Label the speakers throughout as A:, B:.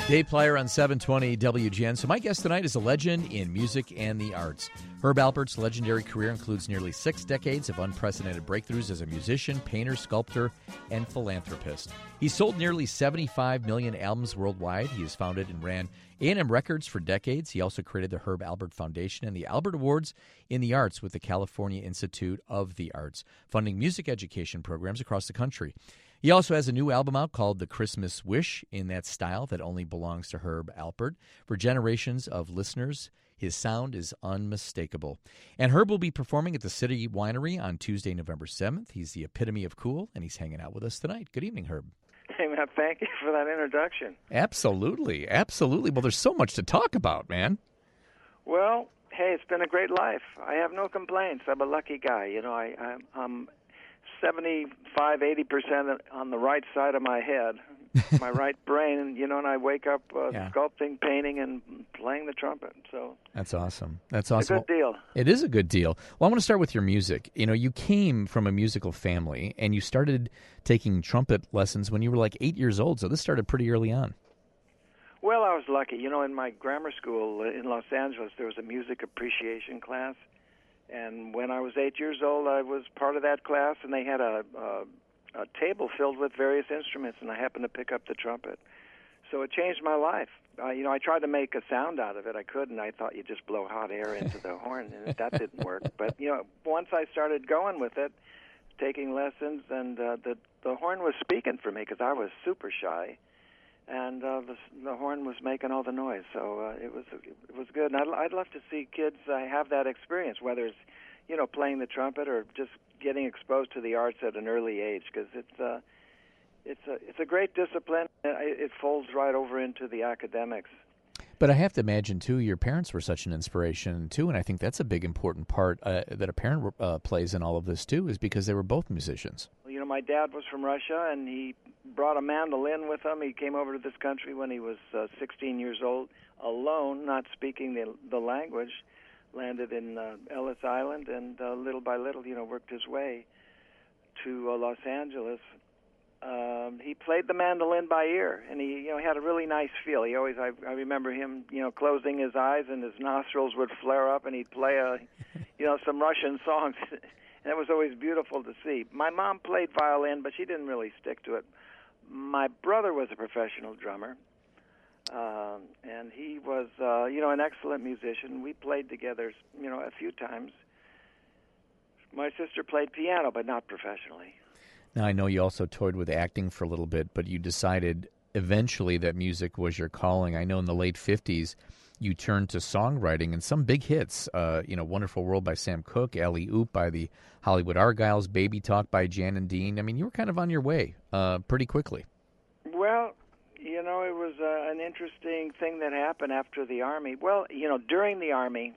A: Dave Plyer on 720 WGN. So my guest tonight is a legend in music and the arts. Herb Alpert's legendary career includes nearly 6 decades of unprecedented breakthroughs as a musician, painter, sculptor, and philanthropist. He's sold nearly 75 million albums worldwide. He has founded and ran A&M Records for decades. He also created the Herb Alpert Foundation and the Albert Awards in the Arts with the California Institute of the Arts, funding music education programs across the country. He also has a new album out called The Christmas Wish, in that style that only belongs to Herb Alpert. For generations of listeners, his sound is unmistakable. And Herb will be performing at the City Winery on Tuesday, November 7th. He's the epitome of cool, and he's hanging out with us tonight. Good evening, Herb.
B: Hey, man, thank you for that introduction.
A: Absolutely, absolutely. Well, there's so much to talk about, man.
B: Well, hey, it's been a great life. I have no complaints. I'm a lucky guy. You know, I'm 75-80% on the right side of my head, my right brain, you know, and I wake up sculpting, painting, and playing the trumpet. So
A: that's awesome. That's awesome.
B: It's a good deal.
A: It is a good deal. Well, I want to start with your music. You know, you came from a musical family, and you started taking trumpet lessons when you were like 8 years old, so this started pretty early on.
B: Well, I was lucky. You know, in my grammar school in Los Angeles, there was a music appreciation class. And when I was 8 years old, I was part of that class, and they had a table filled with various instruments, and I happened to pick up the trumpet. So it changed my life. You know, I tried to make a sound out of it. I couldn't. I thought you'd just blow hot air into the horn, and that didn't work. But, you know, once I started going with it, taking lessons, and the horn was speaking for me because I was super shy. And the horn was making all the noise, so it was good. And I'd love to see kids have that experience, whether it's, you know, playing the trumpet or just getting exposed to the arts at an early age, because it's a great discipline. It folds right over into the academics.
A: But I have to imagine, too, your parents were such an inspiration, too, and I think that's a big important part that a parent plays in all of this, too, is because they were both musicians.
B: You know, my dad was from Russia, and he brought a mandolin with him. He came over to this country when he was 16 years old, alone, not speaking the language, landed in Ellis Island, and little by little, you know, worked his way to Los Angeles. He played the mandolin by ear, and he, you know, had a really nice feel. He always, I remember him, you know, closing his eyes, and his nostrils would flare up, and he'd play some Russian songs, and it was always beautiful to see. My mom played violin, but she didn't really stick to it. My brother was a professional drummer, and he was, you know, an excellent musician. We played together, you know, a few times. My sister played piano, but not professionally.
A: Now, I know you also toyed with acting for a little bit, but you decided eventually that music was your calling. I know in the late 50s, you turned to songwriting and some big hits, you know, Wonderful World by Sam Cooke, Alley Oop by the Hollywood Argyles, Baby Talk by Jan and Dean. I mean, you were kind of on your way pretty quickly.
B: Well, you know, it was an interesting thing that happened after the Army. Well, you know, during the Army,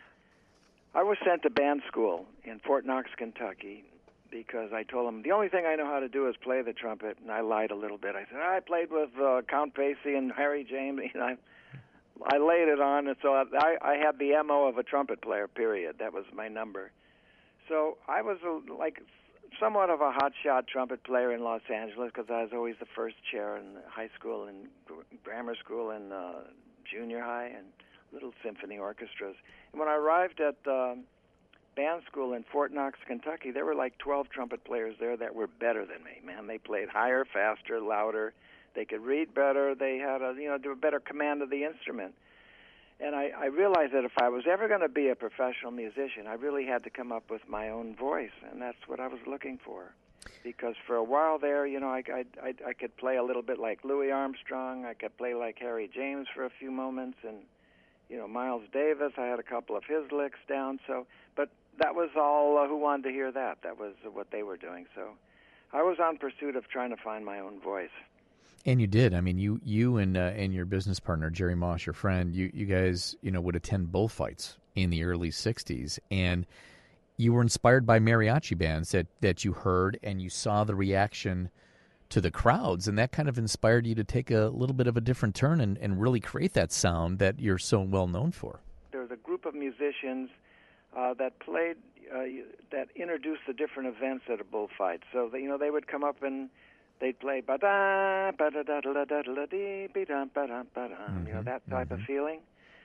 B: I was sent to band school in Fort Knox, Kentucky, because I told them the only thing I know how to do is play the trumpet, and I lied a little bit. I said, I played with Count Basie and Harry James. You know, I laid it on, and so I had the MO of a trumpet player, period. That was my number. So I was like somewhat of a hotshot trumpet player in Los Angeles because I was always the first chair in high school and grammar school and junior high and little symphony orchestras. And when I arrived at band school in Fort Knox, Kentucky, there were like 12 trumpet players there that were better than me. Man, they played higher, faster, louder. They could read better. They had a better command of the instrument. And I realized that if I was ever going to be a professional musician, I really had to come up with my own voice, and that's what I was looking for. Because for a while there, you know, I could play a little bit like Louis Armstrong. I could play like Harry James for a few moments, and you know, Miles Davis. I had a couple of his licks down. So, but that was all who wanted to hear that. That was what they were doing. So, I was on pursuit of trying to find my own voice. And
A: you did. I mean, you and your business partner Jerry Moss, your friend, you guys, you know, would attend bullfights in the early '60s, and you were inspired by mariachi bands that you heard, and you saw the reaction to the crowds, and that kind of inspired you to take a little bit of a different turn and really create that sound that you're so well known for.
B: There's a group of musicians that played, that introduced the different events at a bullfight. So, they would come up and they'd play ba-da, ba-da-da-da-da-da-da-dee, be-dum, ba-dum, ba-dum, that type of feeling.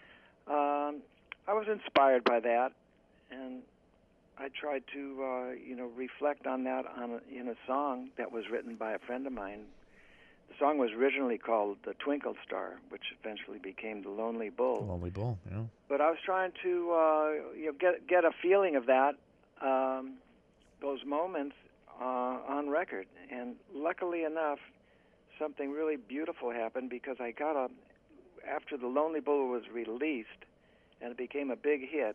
B: I was inspired by that, and I tried to, reflect on that in a song that was written by a friend of mine. The song was originally called "The Twinkle Star," which eventually became "The Lonely Bull."
A: The Lonely Bull, yeah.
B: But I was trying to, get a feeling of that, those moments on record, and luckily enough, something really beautiful happened because I got after "The Lonely Bull" was released, and it became a big hit.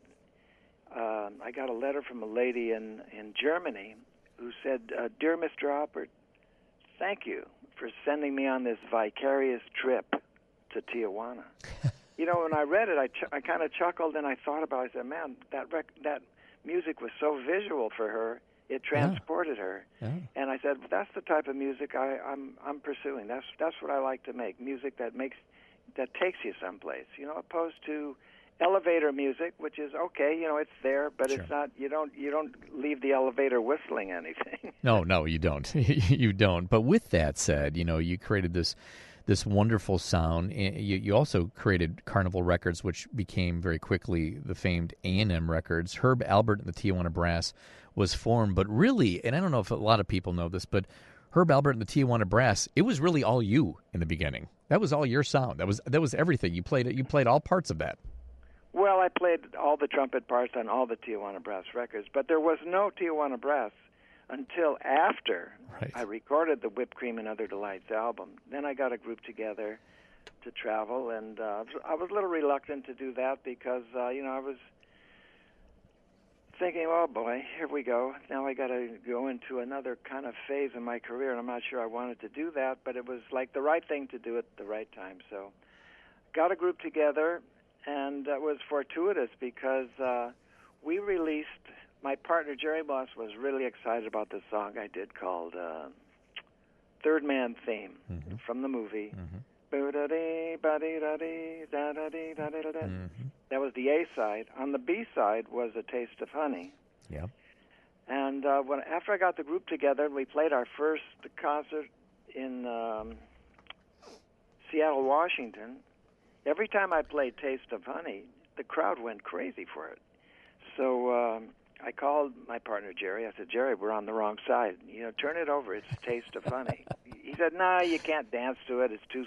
B: I got a letter from a lady in Germany who said, "Dear Mr. Alpert, thank you for sending me on this vicarious trip to Tijuana." When I read it, I kind of chuckled, and I thought about it. I said, man, that music was so visual for her. It transported her. Yeah. And I said, that's the type of music I'm pursuing. That's what I like to make, music that takes you someplace, opposed to elevator music, which is okay, it's there, but It's not. You don't leave the elevator whistling anything.
A: No, you don't. You don't. But with that said, you created this wonderful sound. You also created Carnival Records, which became very quickly the famed A&M Records. Herb Alpert and the Tijuana Brass was formed, but really, and I don't know if a lot of people know this, but Herb Alpert and the Tijuana Brass, it was really all you in the beginning. That was all your sound. That was everything. You played all parts of that.
B: Well, I played all the trumpet parts on all the Tijuana Brass records, but there was no Tijuana Brass until after I recorded the Whipped Cream and Other Delights album. Then I got a group together to travel, and I was a little reluctant to do that because, I was thinking, oh boy, here we go. Now I got to go into another kind of phase in my career, and I'm not sure I wanted to do that, but it was like the right thing to do at the right time. So got a group together, and that was fortuitous because we released, my partner Jerry Moss was really excited about this song I did called Third Man Theme from the movie. That was the A side. On the B side was A Taste of Honey.
A: Yeah.
B: And after I got the group together, we played our first concert in Seattle, Washington. Every time I played Taste of Honey, the crowd went crazy for it. So I called my partner Jerry. I said, Jerry, we're on the wrong side. Turn it over. It's Taste of Honey. He said, no, you can't dance to it. It's too,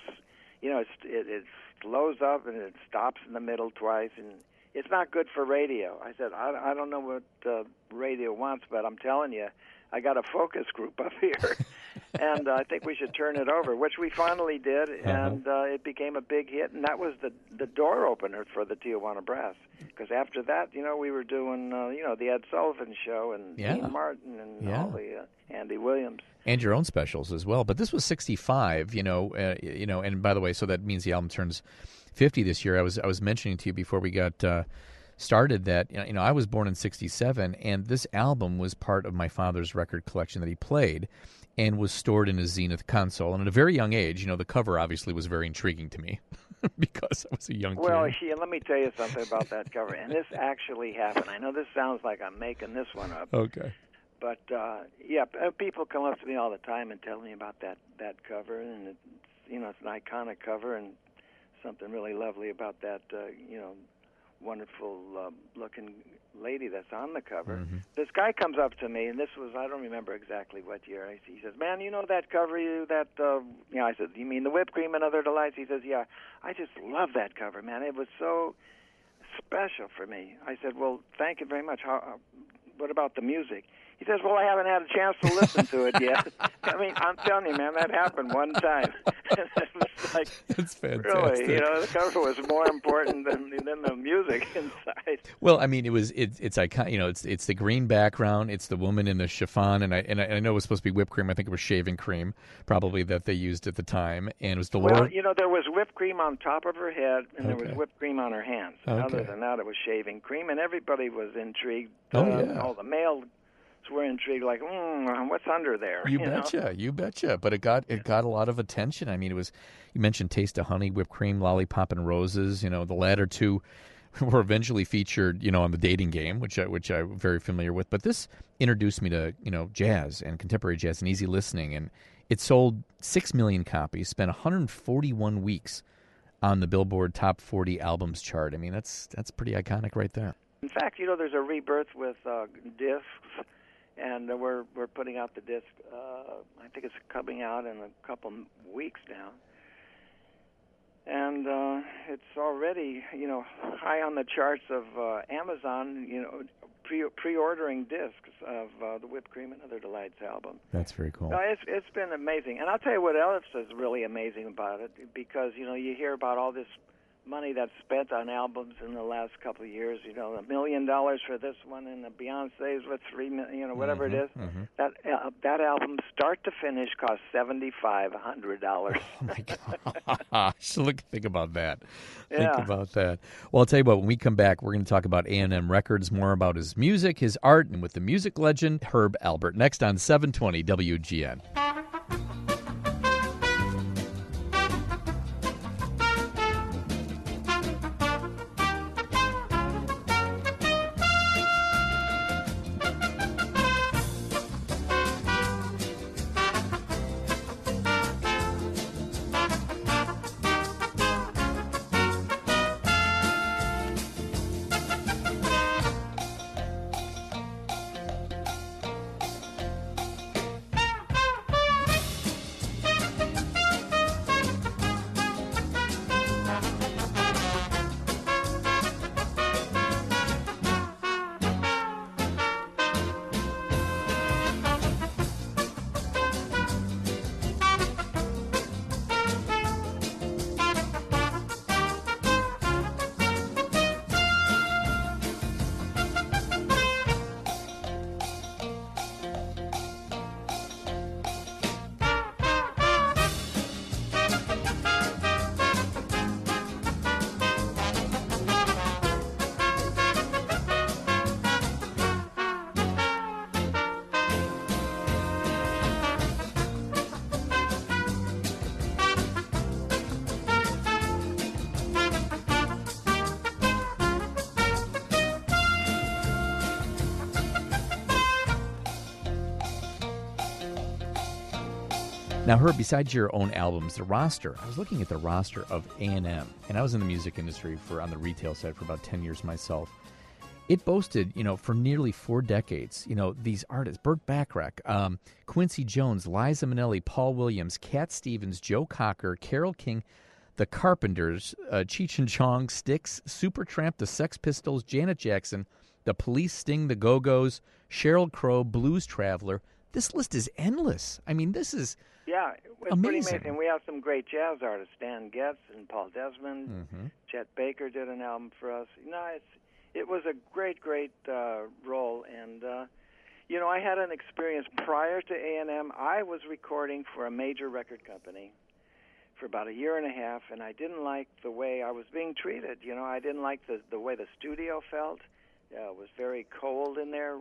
B: it slows up and it stops in the middle twice, and it's not good for radio. I said, I don't know what radio wants, but I'm telling you, I got a focus group up here, and I think we should turn it over, which we finally did, and it became a big hit, and that was the door opener for the Tijuana Brass, because after that, we were doing, the Ed Sullivan Show, and Dean Martin, and all the Andy Williams.
A: And your own specials as well. But this was 65, and by the way, so that means the album turns 50 this year. I was mentioning to you before we got started that I was born in 67, and this album was part of my father's record collection that he played and was stored in his Zenith console. And at a very young age, the cover obviously was very intriguing to me because I was a young kid.
B: Well, let me tell you something about that cover, and this actually happened. I know this sounds like I'm making this one up.
A: Okay.
B: But, people come up to me all the time and tell me about that cover, and it's an iconic cover and something really lovely about that, wonderful looking lady that's on the cover. Mm-hmm. This guy comes up to me, and this was, I don't remember exactly what year. He says, man, that cover I said, you mean the Whipped Cream and Other Delights? He says, yeah, I just love that cover, man. It was so special for me. I said, well, thank you very much. What about the music? He says, well, I haven't had a chance to listen to it yet. I mean, I'm telling you, man, that happened one time. It was like,
A: that's fantastic.
B: Really, the cover was more important than the music inside.
A: Well, I mean, it's iconic. It's the green background. It's the woman in the chiffon, and I know it was supposed to be whipped cream. I think it was shaving cream, probably, that they used at the time. And it was the
B: Well, there was whipped cream on top of her head, and there was whipped cream on her hands. Okay. Other than that, it was shaving cream, and everybody was intrigued. All the male were intrigued, like, what's under there?
A: You betcha. But it got a lot of attention. I mean, it was, you mentioned Taste of Honey, Whipped Cream, Lollipop and Roses. The latter two were eventually featured, on The Dating Game, which I'm very familiar with. But this introduced me to, jazz and contemporary jazz and easy listening, and It sold 6 million copies, spent 141 weeks on the Billboard Top 40 Albums chart. I mean, that's pretty iconic right there.
B: In fact, there's a rebirth with discs, and we're putting out the disc. I think it's coming out in a couple weeks now. And it's already, high on the charts of Amazon, pre-ordering discs of the Whipped Cream and Other Delights album.
A: That's very cool.
B: It's been amazing. And I'll tell you what else is really amazing about it, because, you hear about all this money that's spent on albums in the last couple of years, $1 million for this one, and the Beyonce's with $3 million, whatever it is. Mm-hmm. That album, start to finish, cost $7,500.
A: Oh my gosh! Think about that.
B: Yeah.
A: Think about that. Well, I'll tell you what. When we come back, we're going to talk about A&M Records, more about his music, his art, and with the music legend Herb Alpert. Next on 720 WGN. Now, Herb, besides your own albums, the roster, I was looking at the roster of A&M, and I was in the music industry on the retail side for about 10 years myself. It boasted, for nearly 4 decades, these artists, Burt Bacharach, Quincy Jones, Liza Minnelli, Paul Williams, Cat Stevens, Joe Cocker, Carole King, The Carpenters, Cheech and Chong, Styx, Supertramp, The Sex Pistols, Janet Jackson, The Police, Sting, The Go-Go's, Sheryl Crow, Blues Traveler. This list is endless. I mean, this is...
B: Yeah, it's
A: amazing.
B: Pretty amazing. We have some great jazz artists, Stan Getz and Paul Desmond.
A: Mm-hmm.
B: Chet Baker did an album for us. It was a great role. And, I had an experience prior to A&M. I was recording for a major record company for about a year and a half, and I didn't like the way I was being treated. I didn't like the way the studio felt. It was very cold in there.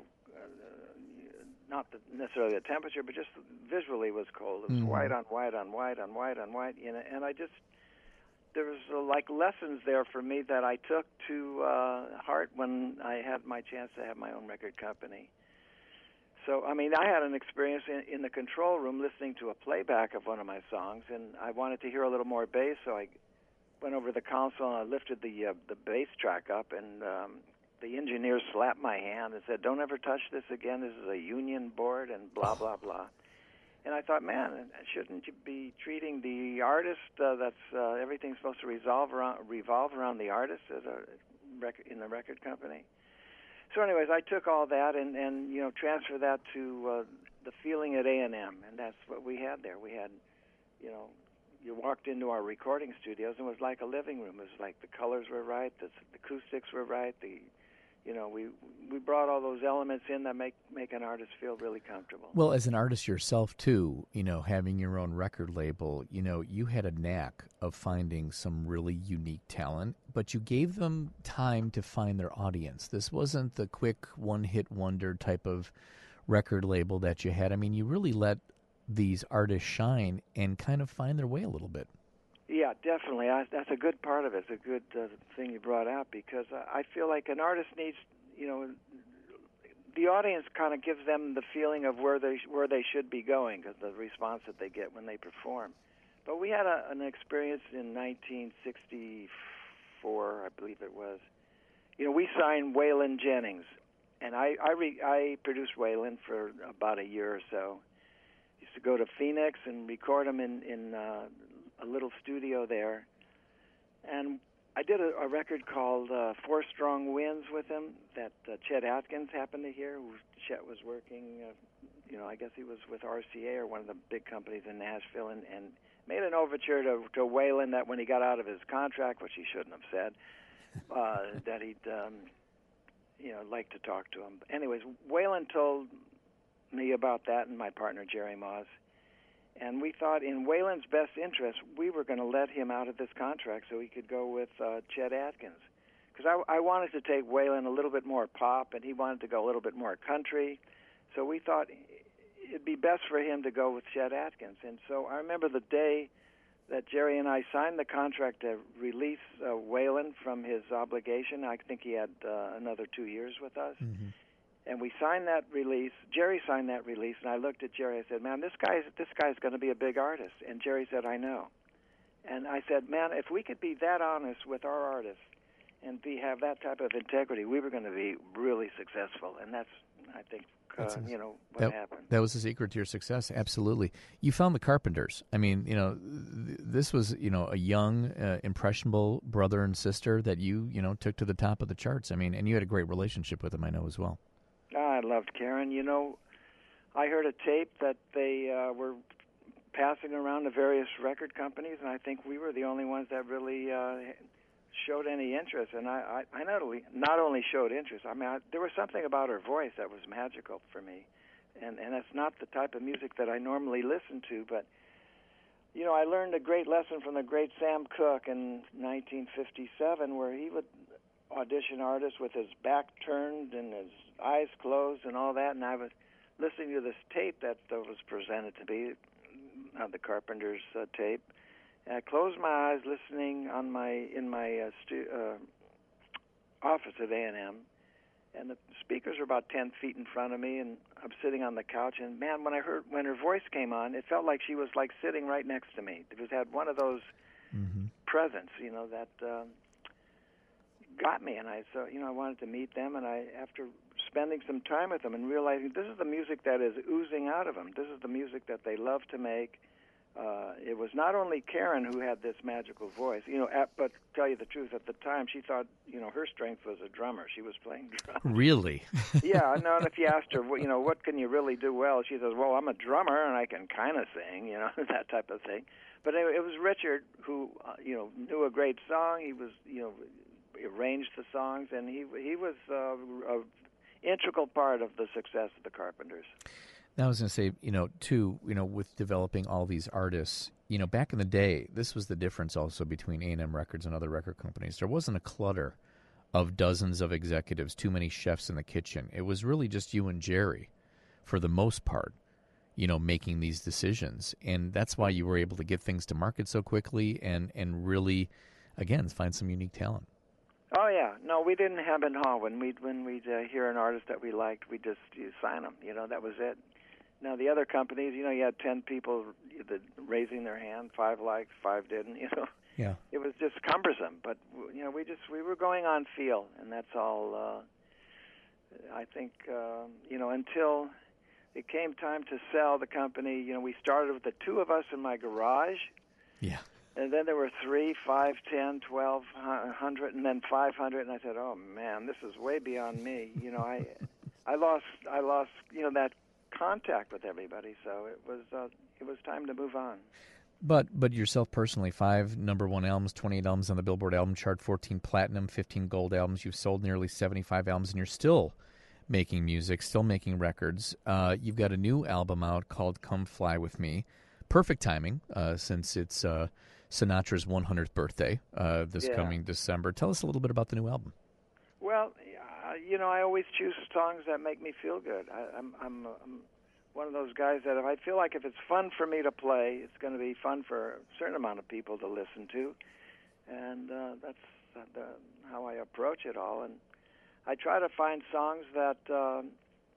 B: Not necessarily the temperature, but just visually was cold. It was white on white on white on white on white, and there was like lessons there for me that I took to heart when I had my chance to have my own record company. So, I had an experience in the control room listening to a playback of one of my songs, and I wanted to hear a little more bass, so I went over to the console and I lifted the bass track up, and the engineer slapped my hand and said, "Don't ever touch this again. This is a union board," and blah, blah, blah. And I thought, man, shouldn't you be treating the artist everything's supposed to revolve around the artist in the record company? So anyways, I took all that and transferred that to the feeling at A&M, and that's what we had there. We had, you walked into our recording studios and it was like a living room. It was like the colors were right, the acoustics were right, we brought all those elements in that make an artist feel really comfortable.
A: Well, as an artist yourself, too, having your own record label, you had a knack of finding some really unique talent, but you gave them time to find their audience. This wasn't the quick one-hit wonder type of record label that you had. You really let these artists shine and kind of find their way a little bit.
B: Yeah, definitely. That's a good part of it. It's a good thing you brought out, because I feel like an artist needs, the audience kind of gives them the feeling of where they should be going, because the response that they get when they perform. But we had an experience in 1964, I believe it was. We signed Waylon Jennings, and I produced Waylon for about a year or so. Used to go to Phoenix and record him in a little studio there, and I did a record called Four Strong Winds with him that Chet Atkins happened to hear. Chet was working, I guess he was with RCA or one of the big companies in Nashville, and made an overture to Waylon that when he got out of his contract, which he shouldn't have said, that he'd like to talk to him. Anyways, Waylon told me about that and my partner Jerry Moss, and we thought in Waylon's best interest we were going to let him out of this contract so he could go with Chet Atkins, because I wanted to take Waylon a little bit more pop and he wanted to go a little bit more country, so we thought it'd be best for him to go with Chet Atkins. And so I remember the day that Jerry and I signed the contract to release Waylon from his obligation. I think he had another 2 years with us. Mm-hmm. And we signed that release. Jerry signed that release, and I looked at Jerry. I said, "Man, this guy's going to be a big artist." And Jerry said, "I know." And I said, "Man, if we could be that honest with our artists and have that type of integrity, we were going to be really successful." And that's, I think, what happened.
A: That was the secret to your success. Absolutely. You found the Carpenters. I mean, this was, a young, impressionable brother and sister that you took to the top of the charts. I mean, and you had a great relationship with them, I know, as well.
B: I loved Karen. I heard a tape that they were passing around to various record companies, and I think we were the only ones that really showed any interest. And I not only showed interest, there was something about her voice that was magical for me. And that's not the type of music that I normally listen to, but I learned a great lesson from the great Sam Cooke in 1957, where he would audition artists with his back turned and his eyes closed and all that. And I was listening to this tape that was presented to me, the Carpenters tape. And I closed my eyes listening in my office at A&M, and the speakers are about 10 feet in front of me, and I'm sitting on the couch. And man, when her voice came on, it felt like she was like sitting right next to me. It had one of those presence, that got me. And I wanted to meet them. And after spending some time with them and realizing this is the music that is oozing out of them, this is the music that they love to make. It was not only Karen who had this magical voice, but to tell you the truth, at the time she thought, her strength was a drummer. She was playing drums.
A: Really?
B: Yeah, no, and if you asked her, what can you really do well, she says, well, I'm a drummer and I can kind of sing, that type of thing. But it was Richard who, knew a great song. He was, arranged the songs, and he was an integral part of the success of the Carpenters.
A: Now, I was going to say, too, with developing all these artists, back in the day, this was the difference also between A&M Records and other record companies. There wasn't a clutter of dozens of executives, too many chefs in the kitchen. It was really just you and Jerry, for the most part, making these decisions. And that's why you were able to get things to market so quickly and really, again, find some unique talent.
B: Oh yeah, no, we didn't hem and haw. When we'd hear an artist that we liked, we just sign them. That was it. Now the other companies, you had 10 people raising their hand, 5 liked, 5 didn't.
A: Yeah.
B: It was just cumbersome. But we were going on feel, and that's all. I think until it came time to sell the company. We started with the 2 of us in my garage.
A: Yeah.
B: And then there were 3, 5, 10, 12, 100, and then 500. And I said, "Oh man, this is way beyond me." I lost that contact with everybody. So it was time to move on.
A: But yourself personally, 5 number 1 albums, 28 albums on the Billboard album chart, 14 platinum, 15 gold albums. You've sold nearly 75 albums, and you're still making music, still making records. You've got a new album out called "Come Fly With Me." Perfect timing, since it's Sinatra's 100th birthday this coming December. Tell us a little bit about the new album.
B: Well, I always choose songs that make me feel good. I'm one of those guys that if I feel like if it's fun for me to play, it's going to be fun for a certain amount of people to listen to, and that's how I approach it all. And I try to find songs that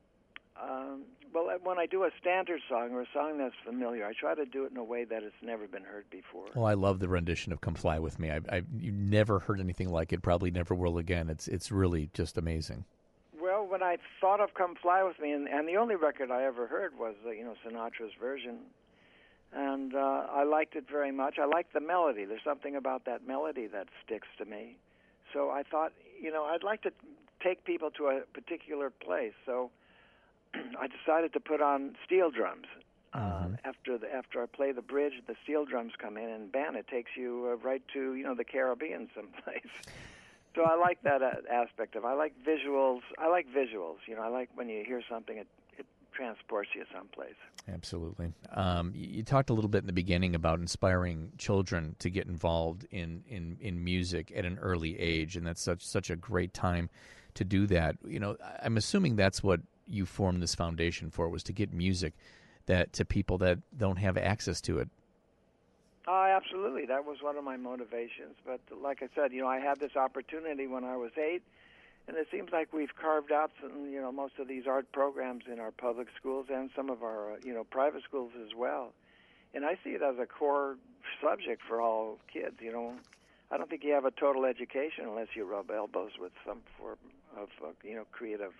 B: Well, when I do a standard song or a song that's familiar, I try to do it in a way that it's never been heard before.
A: Oh, I love the rendition of "Come Fly With Me." You never heard anything like it. Probably never will again. It's really just amazing.
B: Well, when I thought of "Come Fly With Me," and the only record I ever heard was Sinatra's version, and I liked it very much. I liked the melody. There's something about that melody that sticks to me. So I thought, I'd like to take people to a particular place. So I decided to put on steel drums. After I play the bridge, the steel drums come in, and bam, it takes you right to the Caribbean someplace. So I like that aspect of. I like visuals. I like when you hear something, it transports you someplace.
A: Absolutely. You talked a little bit in the beginning about inspiring children to get involved in music at an early age, and that's such a great time to do that. I'm assuming that's what you formed this foundation for, was to get music to people that don't have access to it.
B: Absolutely. That was one of my motivations. But like I said, I had this opportunity when I was 8, and it seems like we've carved out some, most of these art programs in our public schools and some of our, private schools as well. And I see it as a core subject for all kids. I don't think you have a total education unless you rub elbows with some form of, creative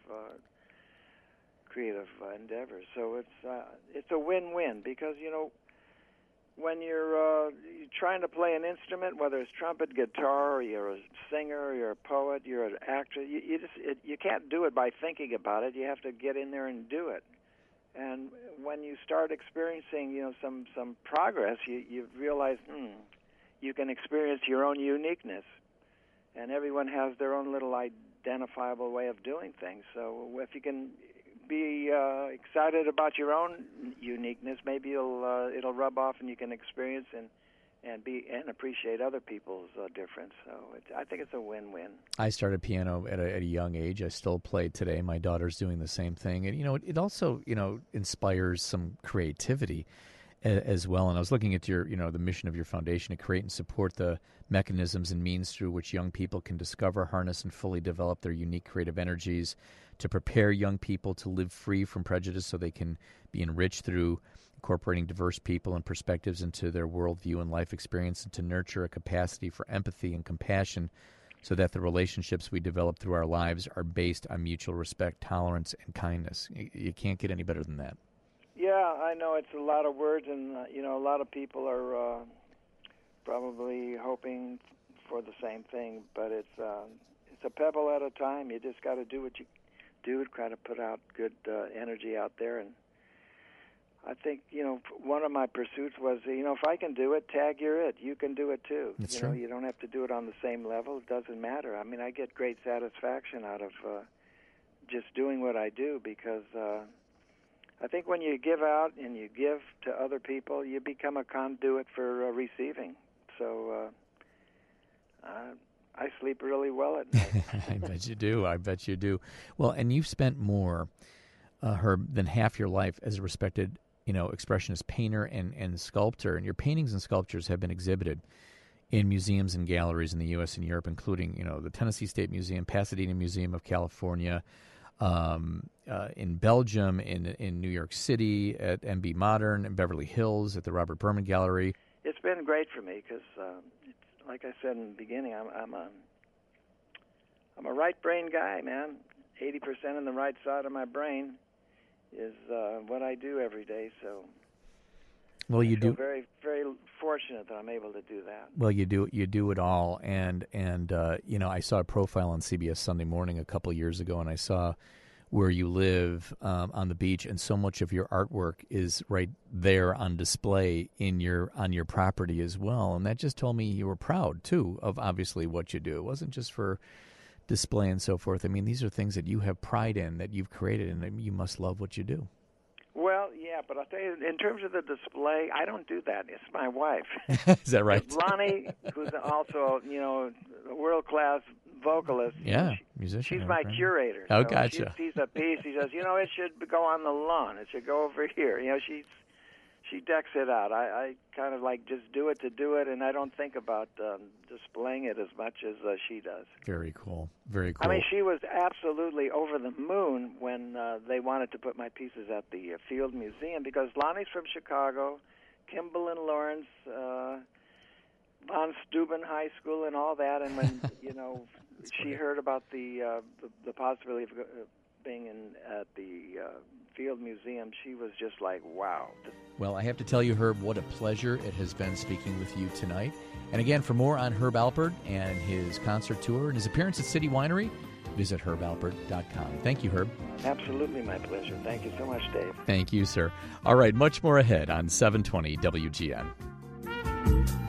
B: endeavors. So it's a win-win because, when you're trying to play an instrument, whether it's trumpet, guitar, or you're a singer, you're a poet, you're an actor, you can't do it by thinking about it. You have to get in there and do it. And when you start experiencing, some progress, you realize, you can experience your own uniqueness. And everyone has their own little identifiable way of doing things. So if you can be excited about your own uniqueness, maybe it'll rub off, and you can experience and appreciate other people's difference. So I think it's a win-win.
A: I started piano at a young age. I still play today. My daughter's doing the same thing, and it also inspires some creativity as well. And I was looking at your the mission of your foundation to create and support the mechanisms and means through which young people can discover, harness, and fully develop their unique creative energies, to prepare young people to live free from prejudice so they can be enriched through incorporating diverse people and perspectives into their worldview and life experience, and to nurture a capacity for empathy and compassion so that the relationships we develop through our lives are based on mutual respect, tolerance, and kindness. You can't get any better than that.
B: Yeah, I know it's a lot of words, and a lot of people are probably hoping for the same thing, but it's a pebble at a time. You just got to do what you do, try to put out good energy out there. And I think, one of my pursuits was, if I can do it, tag you're it. You can do it too.
A: That's true.
B: You don't have to do it on the same level. It doesn't matter. I mean, I get great satisfaction out of just doing what I do, because I think when you give out and you give to other people, you become a conduit for receiving. So I sleep really well at night.
A: I bet you do. Well, and you've spent more, Herb, than half your life as a respected, expressionist painter and sculptor. And your paintings and sculptures have been exhibited in museums and galleries in the U.S. and Europe, including, the Tennessee State Museum, Pasadena Museum of California, in Belgium, in New York City, at MB Modern, in Beverly Hills, at the Robert Berman Gallery.
B: It's been great for me because, like I said in the beginning, I'm a right brain guy, man. 80% on the right side of my brain is what I do every day. So,
A: well, you
B: I feel
A: do
B: very, very fortunate that I'm able to do that.
A: Well, you do it all, and I saw a profile on CBS Sunday Morning a couple years ago, and I saw where you live on the beach, and so much of your artwork is right there on display on your property as well. And that just told me you were proud too of obviously what you do. It wasn't just for display and so forth. I mean, these are things that you have pride in, that you've created, and you must love what you do.
B: Well, yeah, but I'll tell you, in terms of the display, I don't do that. It's my wife.
A: Is that right?
B: Lonnie, who's also, a world-class vocalist.
A: Yeah, musician.
B: She's my curator.
A: Oh,
B: so
A: gotcha.
B: She sees a piece. She says, it should go on the lawn. It should go over here. she decks it out. I kind of like just do it to do it, and I don't think about displaying it as much as she does.
A: Very cool. Very cool.
B: I mean, she was absolutely over the moon when they wanted to put my pieces at the Field Museum, because Lonnie's from Chicago, Kimball and Lawrence, von Steuben High School and all that, and when she heard about the possibility of being at the Field Museum, she was just like, wow.
A: Well, I have to tell you, Herb, what a pleasure it has been speaking with you tonight. And again, for more on Herb Alpert and his concert tour and his appearance at City Winery, visit herbalpert.com. Thank you, Herb.
B: Absolutely my pleasure. Thank you so much, Dave.
A: Thank you, sir. All right, much more ahead on 720 WGN.